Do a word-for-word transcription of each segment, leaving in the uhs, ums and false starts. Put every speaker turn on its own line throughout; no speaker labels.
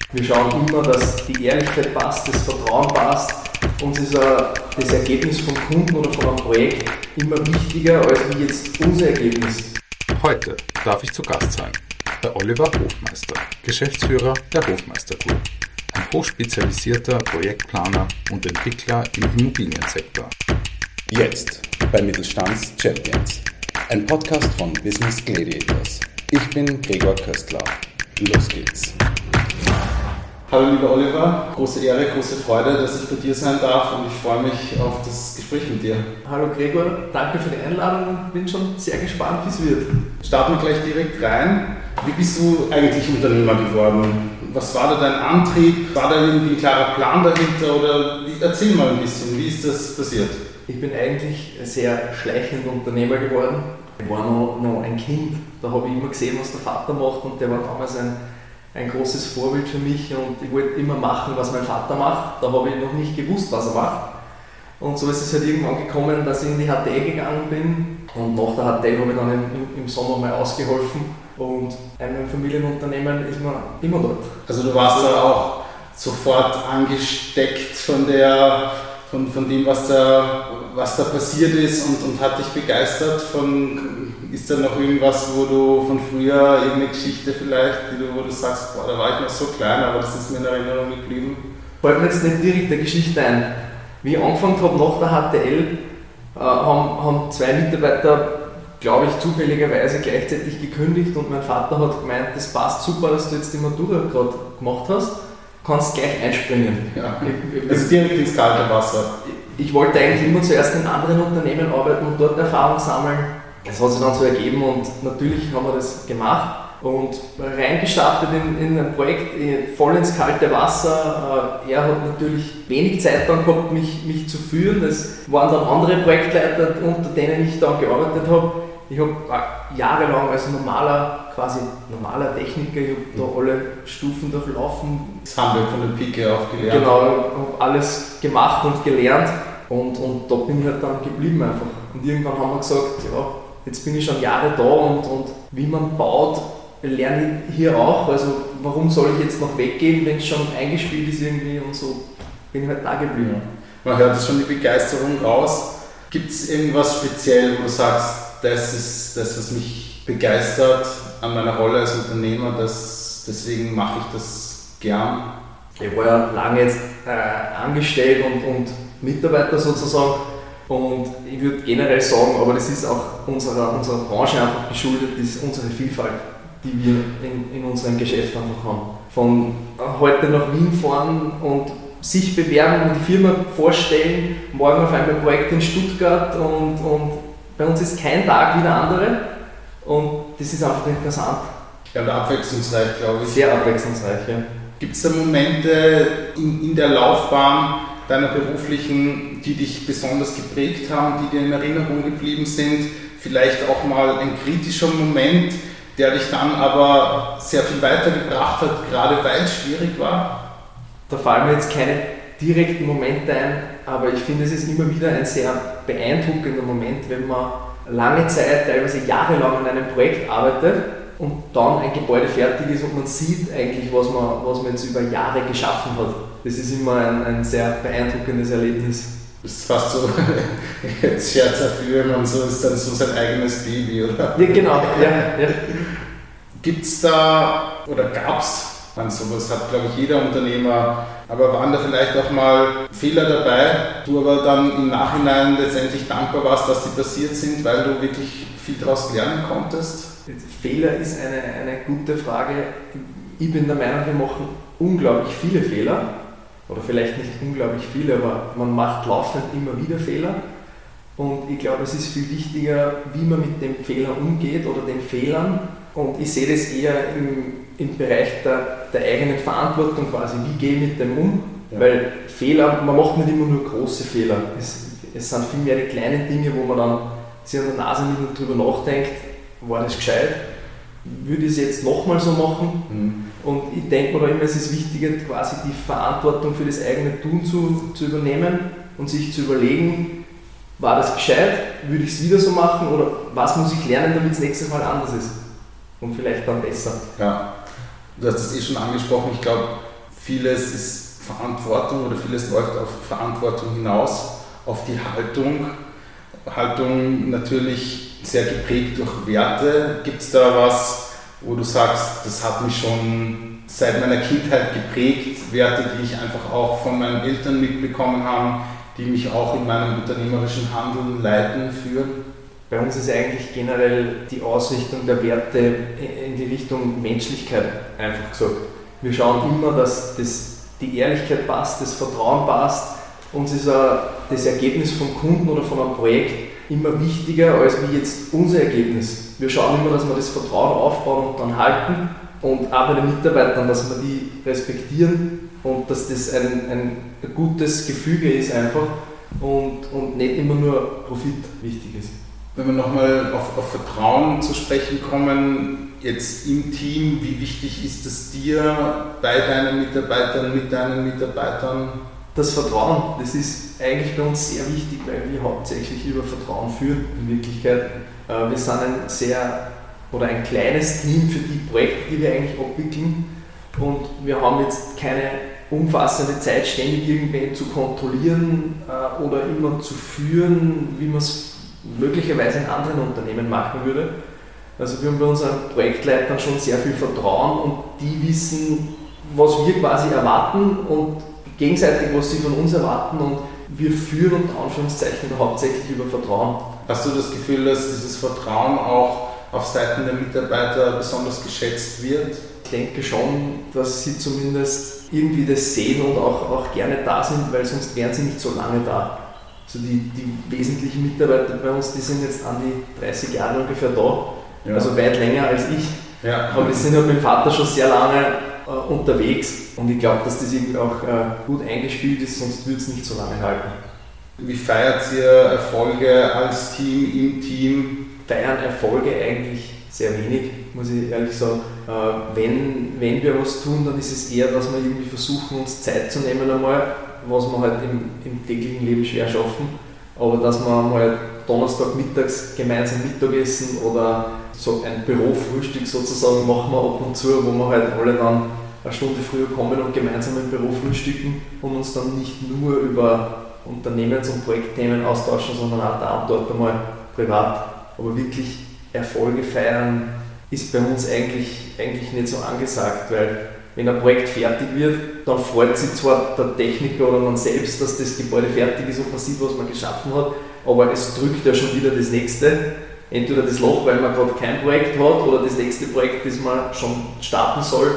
Wir schauen immer, dass die Ehrlichkeit passt, das Vertrauen passt. Uns ist das Ergebnis vom Kunden oder von einem Projekt immer wichtiger als wie jetzt unser Ergebnis.
Heute darf ich zu Gast sein, der Oliver Hofmeister, Geschäftsführer der Hofmeister Group, ein hochspezialisierter Projektplaner und Entwickler im Immobiliensektor.
Jetzt bei Mittelstands Champions, ein Podcast von Business Gladiators. Ich bin Gregor Köstler. Los geht's.
Hallo lieber Oliver, große Ehre, große Freude, dass ich bei dir sein darf und ich freue mich auf das Gespräch mit dir.
Hallo Gregor, danke für die Einladung und bin schon sehr gespannt, wie es wird.
Starten wir gleich direkt rein. Wie bist du eigentlich Unternehmer geworden? Was war da dein Antrieb? War da irgendwie ein klarer Plan dahinter? Oder wie, erzähl mal ein bisschen, wie ist das passiert?
Ich bin eigentlich ein sehr schleichender Unternehmer geworden. Ich war noch, noch ein Kind, da habe ich immer gesehen, was der Vater macht und der war damals ein, ein großes Vorbild für mich und ich wollte immer machen, was mein Vater macht. Da habe ich noch nicht gewusst, was er macht. Und so ist es halt irgendwann gekommen, dass ich in die H T gegangen bin und nach der H T habe ich dann im, im Sommer mal ausgeholfen und einem Familienunternehmen ist man immer dort.
Also du warst da auch sofort angesteckt von der Von, von dem, was da, was da passiert ist und, und hat dich begeistert? Von, ist da noch irgendwas, wo du von früher, irgendeine Geschichte vielleicht, die du, wo du sagst, boah, da war ich noch so klein, aber das ist mir in Erinnerung geblieben?
Fällt mir jetzt nicht direkt eine Geschichte ein. Wie ich angefangen habe nach der H T L, äh, haben, haben zwei Mitarbeiter, glaube ich, zufälligerweise gleichzeitig gekündigt und mein Vater hat gemeint, das passt super, dass du jetzt die Matura gerade gemacht hast. Kannst gleich einspringen.
Ja. Also direkt ins kalte Wasser.
Ich, ich wollte eigentlich immer zuerst in anderen Unternehmen arbeiten und dort Erfahrung sammeln. Das hat sich dann so ergeben und natürlich haben wir das gemacht und reingestartet in, in ein Projekt voll ins kalte Wasser. Er hat natürlich wenig Zeit dann gehabt, mich, mich zu führen. Das waren dann andere Projektleiter, unter denen ich dann gearbeitet habe. Ich habe jahrelang als normaler, quasi normaler Techniker, ich habe da alle Stufen durchlaufen.
Das haben wir von der Pike auf gelernt.
Genau, ich habe alles gemacht und gelernt und, und da bin ich halt dann geblieben einfach. Und irgendwann haben wir gesagt, ja, jetzt bin ich schon Jahre da und, und wie man baut, lerne ich hier auch. Also warum soll ich jetzt noch weggehen, wenn es schon eingespielt ist irgendwie und so bin ich halt da geblieben.
Ja. Man hört jetzt schon die Begeisterung raus. Gibt es irgendwas speziell, wo du sagst, das ist das, was mich begeistert an meiner Rolle als Unternehmer, das, deswegen mache ich das gern?
Ich war ja lange jetzt äh, angestellt und, und Mitarbeiter sozusagen und ich würde generell sagen, aber das ist auch unserer, unserer Branche einfach geschuldet, ist unsere Vielfalt, die wir in, in unserem Geschäft einfach haben. Von heute nach Wien fahren und sich bewerben und die Firma vorstellen, morgen auf einmal ein Projekt in Stuttgart und, und bei uns ist kein Tag wie der andere und das ist einfach interessant.
Ja, und abwechslungsreich, glaube ich.
Sehr abwechslungsreich, ja.
Gibt es da Momente in, in der Laufbahn deiner beruflichen, die dich besonders geprägt haben, die dir in Erinnerung geblieben sind? Vielleicht auch mal ein kritischer Moment, der dich dann aber sehr viel weitergebracht hat, gerade weil es schwierig war?
Da fallen mir jetzt keine direkten Momente ein, aber ich finde, es ist immer wieder ein sehr beeindruckender Moment, wenn man lange Zeit, teilweise jahrelang an einem Projekt arbeitet und dann ein Gebäude fertig ist und man sieht eigentlich, was man, was man jetzt über Jahre geschaffen hat. Das ist immer ein, ein sehr beeindruckendes Erlebnis.
Das ist fast so, jetzt scherzhaft, wie man so ist, dann so sein eigenes Baby, oder?
Ja, genau. Ja, ja.
Gibt es da, oder gab es, sowas hat, glaube ich, jeder Unternehmer, aber waren da vielleicht auch mal Fehler dabei, du aber dann im Nachhinein letztendlich dankbar warst, dass die passiert sind, weil du wirklich viel daraus lernen konntest?
Fehler ist eine, eine gute Frage. Ich bin der Meinung, wir machen unglaublich viele Fehler, oder vielleicht nicht unglaublich viele, aber man macht laufend immer wieder Fehler. Und ich glaube, es ist viel wichtiger, wie man mit dem Fehler umgeht oder den Fehlern. Und ich sehe das eher im, im Bereich der, der eigenen Verantwortung quasi, wie gehe ich mit dem um? Ja. Weil Fehler, man macht nicht immer nur große Fehler. Es, es sind vielmehr die kleinen Dinge, wo man dann sich an der Nase nimmt und drüber nachdenkt, war das gescheit? Würde ich es jetzt nochmal so machen? Mhm. Und ich denke mir da immer, es ist wichtiger, quasi die Verantwortung für das eigene Tun zu, zu übernehmen und sich zu überlegen, war das gescheit? Würde ich es wieder so machen? Oder was muss ich lernen, damit es nächstes Mal anders ist? Und vielleicht dann besser.
Ja, du hast es eh schon angesprochen. Ich glaube, vieles ist Verantwortung oder vieles läuft auf Verantwortung hinaus, auf die Haltung. Haltung natürlich sehr geprägt durch Werte. Gibt es da was, wo du sagst, das hat mich schon seit meiner Kindheit geprägt, Werte, die ich einfach auch von meinen Eltern mitbekommen habe, die mich auch in meinem unternehmerischen Handeln leiten, führen?
Bei uns ist eigentlich generell die Ausrichtung der Werte in die Richtung Menschlichkeit einfach gesagt. Wir schauen immer, dass das, die Ehrlichkeit passt, das Vertrauen passt. Uns ist auch das Ergebnis vom Kunden oder von einem Projekt immer wichtiger als wie jetzt unser Ergebnis. Wir schauen immer, dass wir das Vertrauen aufbauen und dann halten und auch bei den Mitarbeitern, dass wir die respektieren und dass das ein, ein gutes Gefüge ist einfach und, und nicht immer nur Profit wichtig ist.
Wenn wir nochmal auf, auf Vertrauen zu sprechen kommen, jetzt im Team, wie wichtig ist es dir bei deinen Mitarbeitern, mit deinen Mitarbeitern?
Das Vertrauen, das ist eigentlich bei uns sehr wichtig, weil wir hauptsächlich über Vertrauen führen in Wirklichkeit. Wir sind ein sehr oder ein kleines Team für die Projekte, die wir eigentlich abwickeln und wir haben jetzt keine umfassende Zeit, ständig irgendwen zu kontrollieren oder immer zu führen, wie man es möglicherweise in anderen Unternehmen machen würde. Also wir haben bei unseren Projektleitern schon sehr viel Vertrauen und die wissen, was wir quasi erwarten und gegenseitig, was sie von uns erwarten und wir führen unter Anführungszeichen hauptsächlich über Vertrauen.
Hast du das Gefühl, dass dieses Vertrauen auch auf Seiten der Mitarbeiter besonders geschätzt wird?
Ich denke schon, dass sie zumindest irgendwie das sehen und auch, auch gerne da sind, weil sonst wären sie nicht so lange da. Also die, die wesentlichen Mitarbeiter bei uns, die sind jetzt an die dreißig Jahre ungefähr da, ja. Also weit länger als ich. Ja. Aber die sind halt mit dem Vater schon sehr lange äh, unterwegs und ich glaube, dass das irgendwie auch äh, gut eingespielt ist, sonst würde es nicht so lange halten.
Wie feiert ihr Erfolge als Team, im Team?
Feiern Erfolge eigentlich sehr wenig, muss ich ehrlich sagen. Äh, wenn, wenn wir was tun, dann ist es eher, dass wir irgendwie versuchen, uns Zeit zu nehmen einmal, was wir halt im, im täglichen Leben schwer schaffen, aber dass wir mal Donnerstag mittags gemeinsam Mittagessen oder so ein Bürofrühstück sozusagen machen wir ab und zu, wo wir halt alle dann eine Stunde früher kommen und gemeinsam im Büro frühstücken und uns dann nicht nur über Unternehmens- und Projektthemen austauschen, sondern auch da und dort einmal privat. Aber wirklich Erfolge feiern ist bei uns eigentlich, eigentlich nicht so angesagt, weil wenn ein Projekt fertig wird, dann freut sich zwar der Techniker oder man selbst, dass das Gebäude fertig ist und man sieht, was man geschaffen hat, aber es drückt ja schon wieder das nächste. Entweder das Loch, weil man gerade kein Projekt hat, oder das nächste Projekt, das man schon starten soll.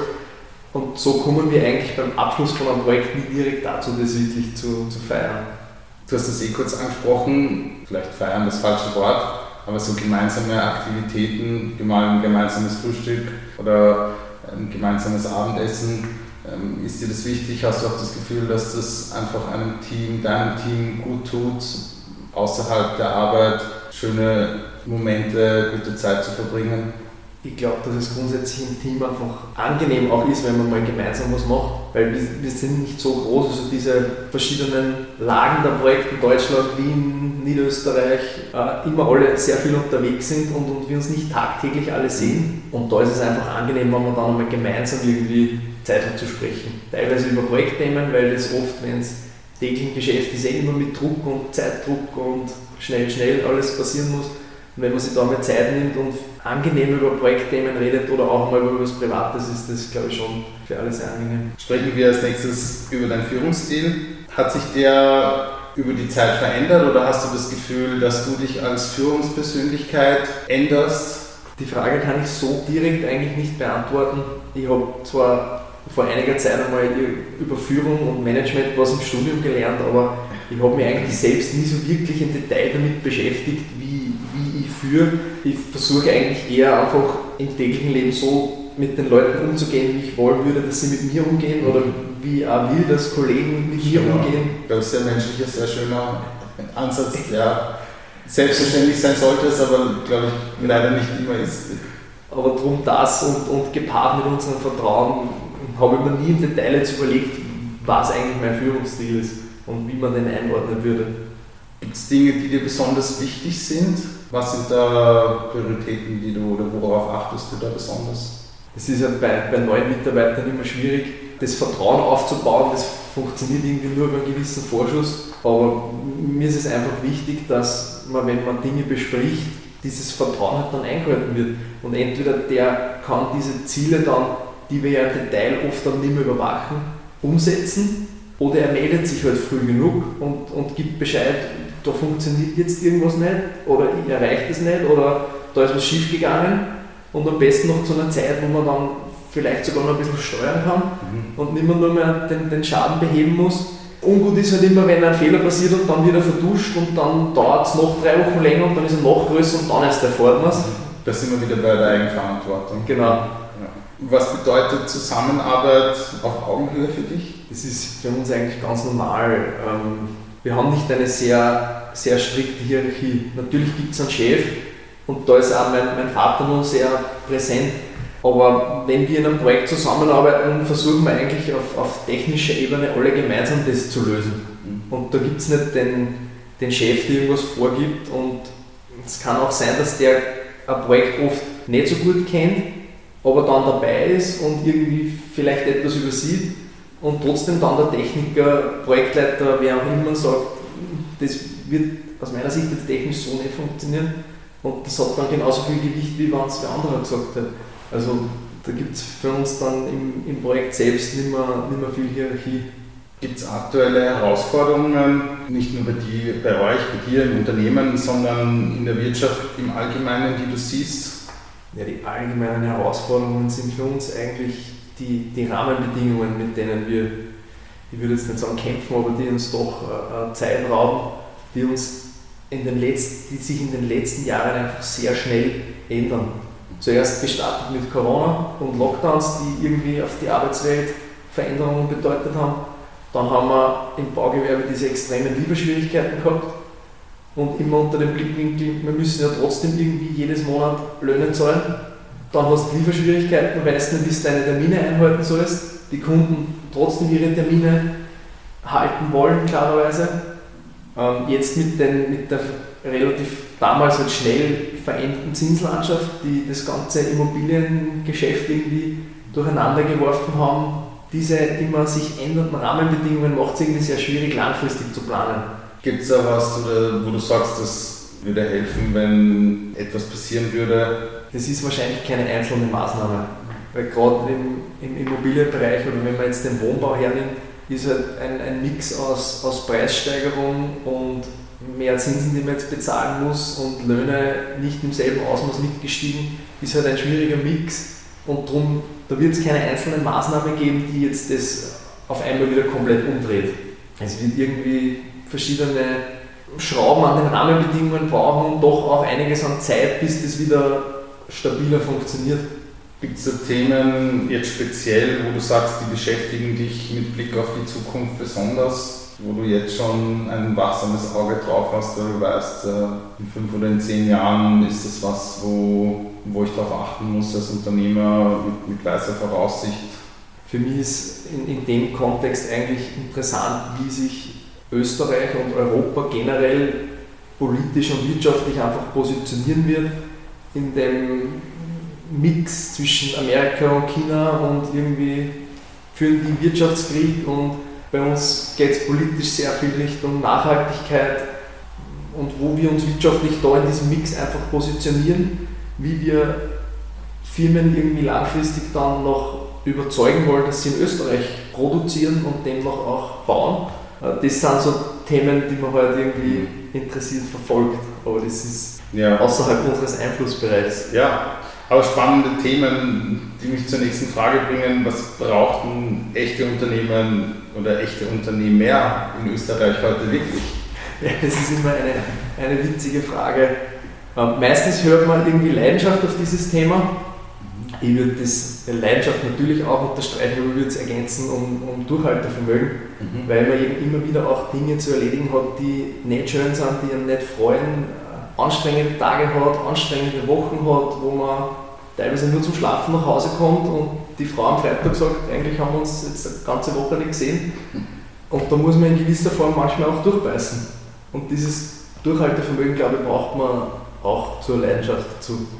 Und so kommen wir eigentlich beim Abschluss von einem Projekt nie direkt dazu, das wirklich zu, zu feiern.
Du hast das eh kurz angesprochen, vielleicht feiern das falsche Wort, aber so gemeinsame Aktivitäten, mal ein gemeinsames Frühstück oder ein gemeinsames Abendessen, ähm, ist dir das wichtig? Hast du auch das Gefühl, dass das einfach einem Team, deinem Team gut tut, außerhalb der Arbeit schöne Momente, gute Zeit zu verbringen?
Ich glaube, dass es grundsätzlich im Team einfach angenehm auch ist, wenn man mal gemeinsam was macht, weil wir, wir sind nicht so groß, also diese verschiedenen Lagen der Projekte, Deutschland, Wien, Niederösterreich, äh, immer alle sehr viel unterwegs sind und, und wir uns nicht tagtäglich alle sehen. Und da ist es einfach angenehm, wenn man dann einmal gemeinsam irgendwie Zeit hat zu sprechen. Teilweise über Projektthemen, weil das oft, wenn es täglichen Geschäft ist, eh immer mit Druck und Zeitdruck und schnell, schnell alles passieren muss. Und wenn man sich da mal Zeit nimmt und angenehm über Projektthemen redet oder auch mal über etwas Privates, ist das, glaube ich, schon für alle sehr angenehm.
Sprechen wir als nächstes über deinen Führungsstil. Hat sich der über die Zeit verändert oder hast du das Gefühl, dass du dich als Führungspersönlichkeit änderst?
Die Frage kann ich so direkt eigentlich nicht beantworten. Ich habe zwar vor einiger Zeit einmal über Führung und Management was im Studium gelernt, aber ich habe mich eigentlich selbst nie so wirklich im Detail damit beschäftigt, wie, wie ich führe. Ich versuche eigentlich eher einfach im täglichen Leben so mit den Leuten umzugehen, wie ich wollen würde, dass sie mit mir umgehen oder wie ich auch will, dass Kollegen mit mir umgehen.
Das ist sehr menschlicher, sehr schöner Ansatz, der selbstverständlich sein sollte, es aber, glaube ich, leider nicht immer ist.
Aber darum das und, und gepaart mit unserem Vertrauen habe ich mir nie im Detail jetzt überlegt, was eigentlich mein Führungsstil ist und wie man den einordnen würde.
Gibt es Dinge, die dir besonders wichtig sind? Was sind da Prioritäten, die du oder worauf achtest du da besonders?
Es ist ja bei, bei neuen Mitarbeitern immer schwierig, das Vertrauen aufzubauen, das funktioniert irgendwie nur über einen gewissen Vorschuss. Aber mir ist es einfach wichtig, dass man, wenn man Dinge bespricht, dieses Vertrauen halt dann eingehalten wird. Und entweder der kann diese Ziele dann, die wir ja im Detail oft dann nicht mehr überwachen, umsetzen, oder er meldet sich halt früh genug und, und gibt Bescheid, da funktioniert jetzt irgendwas nicht oder ich erreiche es nicht oder da ist was schief gegangen, und am besten noch zu einer Zeit, wo man dann vielleicht sogar noch ein bisschen steuern kann mhm. und nicht mehr nur mehr den, den Schaden beheben muss. Ungut ist halt immer, wenn ein Fehler passiert und dann wieder verduscht und dann dauert es noch drei Wochen länger und dann ist er noch größer und dann ist der Fortmaß.
Da sind wir wieder bei der Eigenverantwortung.
Genau.
Ja. Was bedeutet Zusammenarbeit auf Augenhöhe für dich?
Das ist für uns eigentlich ganz normal. Wir haben nicht eine sehr, sehr strikte Hierarchie. Natürlich gibt es einen Chef und da ist auch mein, mein Vater noch sehr präsent. Aber wenn wir in einem Projekt zusammenarbeiten, versuchen wir eigentlich auf, auf technischer Ebene alle gemeinsam das zu lösen. Mhm. Und da gibt es nicht den, den Chef, der irgendwas vorgibt, und es kann auch sein, dass der ein Projekt oft nicht so gut kennt, aber dann dabei ist und irgendwie vielleicht etwas übersieht und trotzdem dann der Techniker, Projektleiter, wer auch immer sagt, das wird aus meiner Sicht jetzt technisch so nicht funktionieren, und das hat dann genauso viel Gewicht, wie wenn es wer anderer gesagt hat. Also da gibt es für uns dann im, im Projekt selbst nicht mehr, nicht mehr viel Hierarchie.
Gibt es aktuelle Herausforderungen, nicht nur bei, die, bei euch, bei dir im Unternehmen, sondern in der Wirtschaft im Allgemeinen, die du siehst?
Ja, die allgemeinen Herausforderungen sind für uns eigentlich die, die Rahmenbedingungen, mit denen wir, ich würde jetzt nicht sagen kämpfen, aber die uns doch äh, Zeit rauben, die, uns in den letzten, die sich in den letzten Jahren einfach sehr schnell ändern. Zuerst gestartet mit Corona und Lockdowns, die irgendwie auf die Arbeitswelt Veränderungen bedeutet haben. Dann haben wir im Baugewerbe diese extremen Lieferschwierigkeiten gehabt und immer unter dem Blickwinkel, wir müssen ja trotzdem irgendwie jedes Monat Löhne zahlen. Dann hast du Lieferschwierigkeiten, weißt nicht, wie du deine Termine einhalten sollst. Die Kunden trotzdem ihre Termine halten wollen, klarerweise. Jetzt mit, den, mit der relativ damals halt schnell veränderten Zinslandschaft, die das ganze Immobiliengeschäft irgendwie durcheinander geworfen haben, diese immer sich ändernden Rahmenbedingungen macht es irgendwie sehr schwierig, langfristig zu planen.
Gibt es da was, oder, wo du sagst, das würde helfen, wenn etwas passieren würde?
Das ist wahrscheinlich keine einzelne Maßnahme, weil gerade im, im Immobilienbereich oder wenn man jetzt den Wohnbau hernimmt, ist halt ein, ein Mix aus, aus Preissteigerung und mehr Zinsen, die man jetzt bezahlen muss, und Löhne nicht im selben Ausmaß mitgestiegen, ist halt ein schwieriger Mix, und darum, da wird es keine einzelne Maßnahme geben, die jetzt das auf einmal wieder komplett umdreht. Es wird irgendwie verschiedene Schrauben an den Rahmenbedingungen brauchen und doch auch einiges an Zeit, bis das wieder stabiler funktioniert.
Gibt es da Themen jetzt speziell, wo du sagst, die beschäftigen dich mit Blick auf die Zukunft besonders, wo du jetzt schon ein wachsames Auge drauf hast, weil du weißt, in fünf oder in zehn Jahren ist das was, wo, wo ich darauf achten muss als Unternehmer mit, mit weiser Voraussicht?
Für mich ist in, in dem Kontext eigentlich interessant, wie sich Österreich und Europa generell politisch und wirtschaftlich einfach positionieren wird in dem Mix zwischen Amerika und China, und irgendwie führen die Wirtschaftskrieg, und bei uns geht es politisch sehr viel Richtung Nachhaltigkeit, und wo wir uns wirtschaftlich da in diesem Mix einfach positionieren, wie wir Firmen irgendwie langfristig dann noch überzeugen wollen, dass sie in Österreich produzieren und demnach auch bauen. Das sind so Themen, die man halt irgendwie interessiert verfolgt, aber das ist ja außerhalb unseres Einflussbereichs.
Ja, aber spannende Themen, die mich zur nächsten Frage bringen. Was brauchen echte Unternehmen oder echte Unternehmer in Österreich heute wirklich?
Ja, das ist immer eine, eine witzige Frage. Meistens hört man irgendwie Leidenschaft auf dieses Thema. Ich würde das Leidenschaft natürlich auch unterstreichen, aber ich würde es ergänzen um, um Durchhaltevermögen, mhm. weil man eben immer wieder auch Dinge zu erledigen hat, die nicht schön sind, die einen nicht freuen, anstrengende Tage hat, anstrengende Wochen hat, wo man teilweise nur zum Schlafen nach Hause kommt und die Frau am Freitag sagt, eigentlich haben wir uns jetzt eine ganze Woche nicht gesehen, und da muss man in gewisser Form manchmal auch durchbeißen, und dieses Durchhaltevermögen, glaube ich, braucht man auch zur Leidenschaft dazu.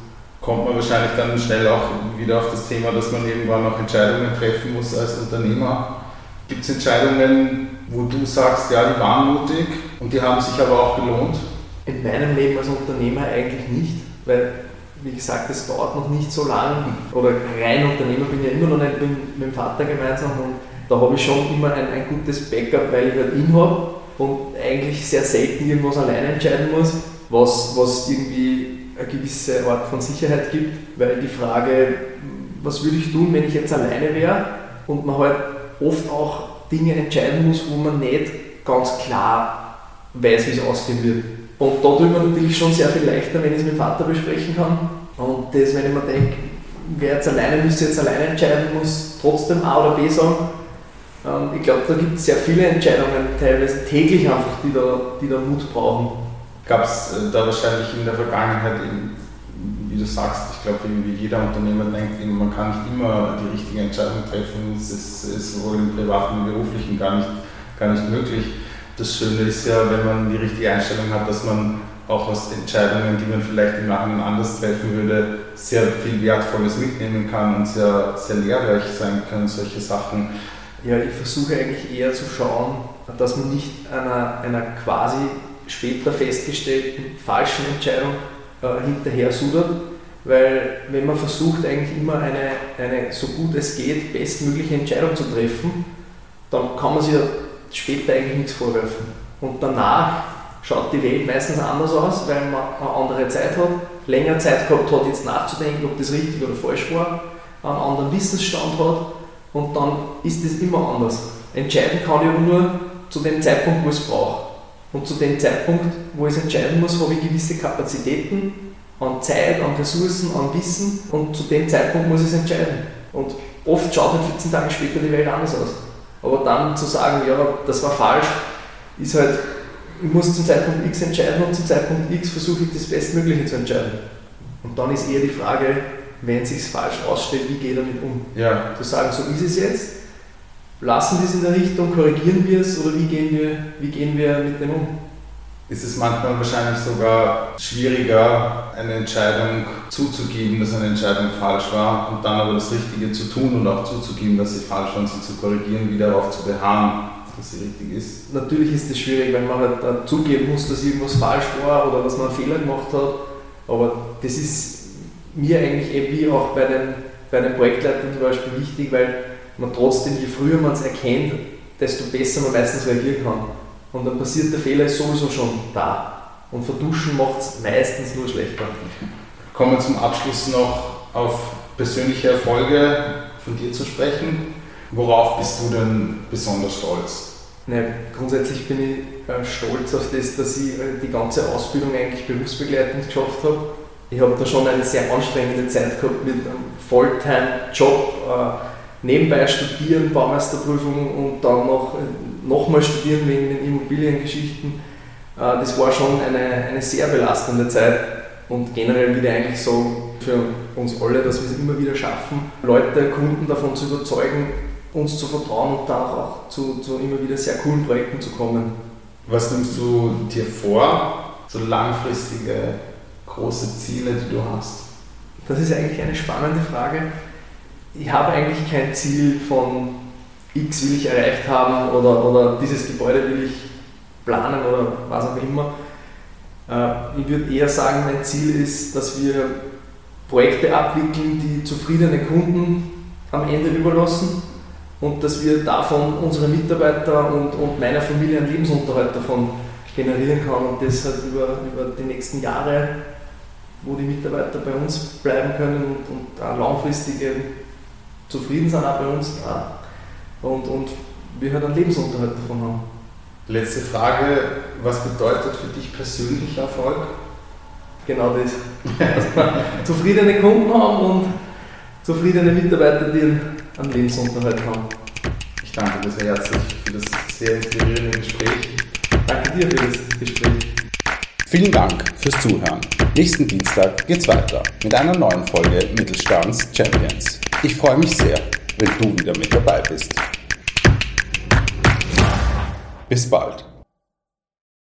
kommt man wahrscheinlich dann schnell auch wieder auf das Thema, dass man irgendwann noch Entscheidungen treffen muss als Unternehmer. Gibt es Entscheidungen, wo du sagst, ja, die waren mutig und die haben sich aber auch gelohnt?
In meinem Leben als Unternehmer eigentlich nicht, weil, wie gesagt, es dauert noch nicht so lang, oder rein Unternehmer bin ich ja immer noch nicht mit, mit dem Vater gemeinsam, und da habe ich schon immer ein, ein gutes Backup, weil ich halt ihn habe und eigentlich sehr selten irgendwas alleine entscheiden muss, was, was irgendwie eine gewisse Art von Sicherheit gibt, weil die Frage, was würde ich tun, wenn ich jetzt alleine wäre, und man halt oft auch Dinge entscheiden muss, wo man nicht ganz klar weiß, wie es ausgehen wird. Und da tut man natürlich schon sehr viel leichter, wenn ich es mit dem Vater besprechen kann. Und das, wenn ich mir denke, wer jetzt alleine müsste jetzt alleine entscheiden, muss trotzdem A oder B sagen. Ähm, ich glaube, da gibt es sehr viele Entscheidungen, teilweise täglich einfach, die da, die da Mut brauchen.
Gab es da wahrscheinlich in der Vergangenheit, wie du sagst, ich glaube, wie jeder Unternehmer denkt, man kann nicht immer die richtige Entscheidung treffen, es ist, ist sowohl im privaten wie im beruflichen gar nicht, gar nicht möglich. Das Schöne ist ja, wenn man die richtige Einstellung hat, dass man auch aus Entscheidungen, die man vielleicht im Nachhinein anders treffen würde, sehr viel Wertvolles mitnehmen kann und sehr, sehr lehrreich sein können, solche Sachen.
Ja, ich versuche eigentlich eher zu schauen, dass man nicht einer, einer quasi später festgestellten falschen Entscheidung äh, hinterher sudert, weil wenn man versucht, eigentlich immer eine, eine so gut es geht bestmögliche Entscheidung zu treffen, dann kann man sich ja später eigentlich nichts vorwerfen. Und danach schaut die Welt meistens anders aus, weil man eine andere Zeit hat, länger Zeit gehabt hat, jetzt nachzudenken, ob das richtig oder falsch war, einen anderen Wissensstand hat, und dann ist das immer anders. Entscheiden kann ich aber nur zu dem Zeitpunkt, wo ich es brauche. Und zu dem Zeitpunkt, wo ich es entscheiden muss, habe ich gewisse Kapazitäten an Zeit, an Ressourcen, an Wissen, und zu dem Zeitpunkt muss ich es entscheiden. Und oft schaut halt vierzehn Tage später die Welt anders aus. Aber dann zu sagen, ja, das war falsch, ist halt, ich muss zum Zeitpunkt X entscheiden, und zum Zeitpunkt X versuche ich das Bestmögliche zu entscheiden. Und dann ist eher die Frage, wenn es sich falsch ausstellt, wie gehe ich damit um?
Ja.
Zu sagen, so ist es jetzt, lassen wir es in der Richtung, korrigieren wir es, oder wie gehen wir, wie gehen wir mit dem um?
Ist es manchmal wahrscheinlich sogar schwieriger, eine Entscheidung zuzugeben, dass eine Entscheidung falsch war, und dann aber das Richtige zu tun und auch zuzugeben, dass sie falsch war, und sie zu korrigieren, wieder darauf zu beharren, dass sie richtig ist?
Natürlich ist es schwierig, wenn man halt äh, zugeben muss, dass irgendwas falsch war oder dass man einen Fehler gemacht hat, aber das ist mir eigentlich eben wie auch bei den, bei den Projektleitern zum Beispiel wichtig, weil man trotzdem, je früher man es erkennt, desto besser man meistens reagieren kann. Und dann passiert der Fehler ist sowieso schon da. Und verduschen macht es meistens nur schlechter.
Kommen wir zum Abschluss noch auf persönliche Erfolge von dir zu sprechen. Worauf bist du denn besonders stolz?
Ne, grundsätzlich bin ich äh, stolz auf das, dass ich äh, die ganze Ausbildung eigentlich berufsbegleitend geschafft habe. Ich habe da schon eine sehr anstrengende Zeit gehabt mit einem Volltime-Job, äh, nebenbei studieren, Baumeisterprüfung, und dann noch äh, nochmal studieren wegen den Immobiliengeschichten. Äh, das war schon eine, eine sehr belastende Zeit, und generell wieder eigentlich so für uns alle, dass wir es immer wieder schaffen, Leute, Kunden davon zu überzeugen, uns zu vertrauen und dann auch zu, zu immer wieder sehr coolen Projekten zu kommen.
Was nimmst du dir vor, so langfristige, große Ziele, die du hast?
Das ist eigentlich eine spannende Frage. Ich habe eigentlich kein Ziel von X will ich erreicht haben, oder, oder dieses Gebäude will ich planen oder was auch immer. Ich würde eher sagen, mein Ziel ist, dass wir Projekte abwickeln, die zufriedene Kunden am Ende überlassen, und dass wir davon unsere Mitarbeiter und, und meiner Familie einen Lebensunterhalt davon generieren kann, und das halt über, über die nächsten Jahre, wo die Mitarbeiter bei uns bleiben können und, und auch langfristig zufrieden sind auch bei uns, und, und wir halt einen Lebensunterhalt davon haben.
Letzte Frage, was bedeutet für dich persönlicher Erfolg?
Genau das. Also, zufriedene Kunden haben und zufriedene Mitarbeiter, die einen Lebensunterhalt haben.
Ich danke dir sehr herzlich für das sehr inspirierende Gespräch.
Danke dir für das Gespräch.
Vielen Dank fürs Zuhören. Nächsten Dienstag geht's weiter mit einer neuen Folge Mittelstands Champions. Ich freue mich sehr, wenn du wieder mit dabei bist. Bis bald.